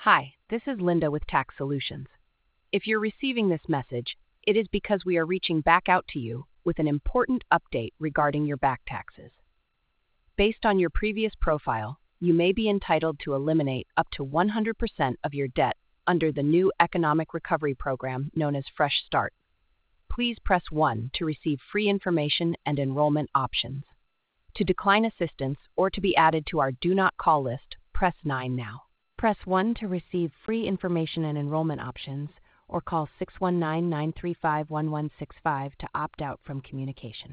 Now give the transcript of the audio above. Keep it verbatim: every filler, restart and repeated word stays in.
Hi, this is Linda with Tax Solutions. If you're receiving this message, it is because we are reaching back out to you with an important update regarding your back taxes. Based on your previous profile, you may be entitled to eliminate up to one hundred percent of your debt under the new economic recovery program known as Fresh Start. Please press one to receive free information and enrollment options. To decline assistance or to be added to our Do Not Call list, press nine now. Press one to receive free information and enrollment options, or call six one nine, nine three five, one one six five to opt out from communication.